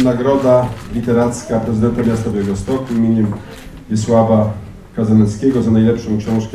Nagroda Literacka Prezydenta Miasta Białegostoku imieniem Wiesława Kazaneckiego za najlepszą książkę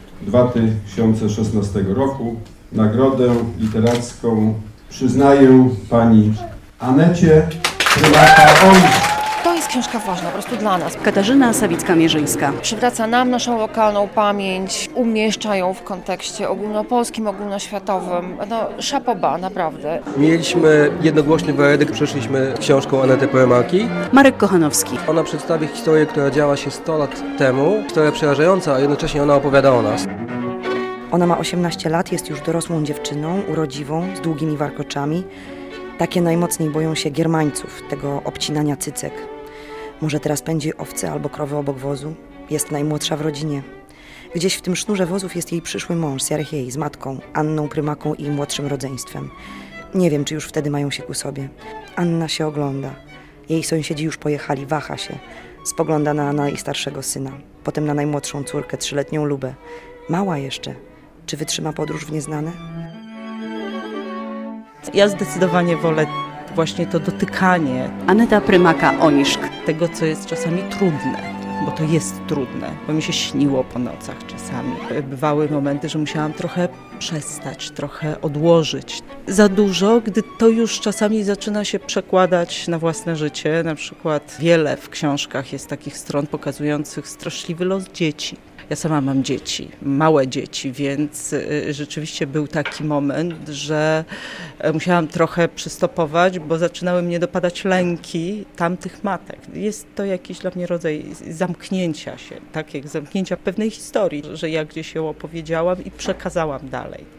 2016 roku. Nagrodę literacką przyznaję pani Anecie Prymaka-Oniszk. To jest książka ważna po prostu dla nas. Katarzyna Sawicka-Mierzyńska. Przywraca nam naszą lokalną pamięć, umieszcza ją w kontekście ogólnopolskim, ogólnoświatowym. No, chapeau bas, naprawdę. Mieliśmy jednogłośny werydykt, przeszliśmy książką Anety Prymaki. Marek Kochanowski. Ona przedstawia historię, która działa się 100 lat temu. Historia przerażająca, a jednocześnie ona opowiada o nas. Ona ma 18 lat, jest już dorosłą dziewczyną, urodziwą, z długimi warkoczami. Takie najmocniej boją się giermańców, tego obcinania cycek. Może teraz pędzi owce albo krowy obok wozu. Jest najmłodsza w rodzinie. Gdzieś w tym sznurze wozów jest jej przyszły mąż, Serhiej, z matką, Anną Prymaką i młodszym rodzeństwem. Nie wiem, czy już wtedy mają się ku sobie. Anna się ogląda. Jej sąsiedzi już pojechali, waha się. Spogląda na najstarszego syna, potem na najmłodszą córkę, 3-letnią Lubę. Mała jeszcze. Czy wytrzyma podróż w nieznane? Ja zdecydowanie wolę właśnie to dotykanie Aneta Prymaka-Oniszk. tego, co jest czasami trudne, bo to jest trudne, bo mi się śniło po nocach czasami. Bywały momenty, że musiałam trochę przestać, trochę odłożyć. Za dużo, gdy to już czasami zaczyna się przekładać na własne życie. Na przykład wiele w książkach jest takich stron pokazujących straszliwy los dzieci. Ja sama mam dzieci, małe dzieci, więc rzeczywiście był taki moment, że musiałam trochę przystopować, bo zaczynały mnie dopadać lęki tamtych matek. Jest to jakiś dla mnie rodzaj zamknięcia się, tak jak zamknięcia pewnej historii, że ja gdzieś ją opowiedziałam i przekazałam dalej.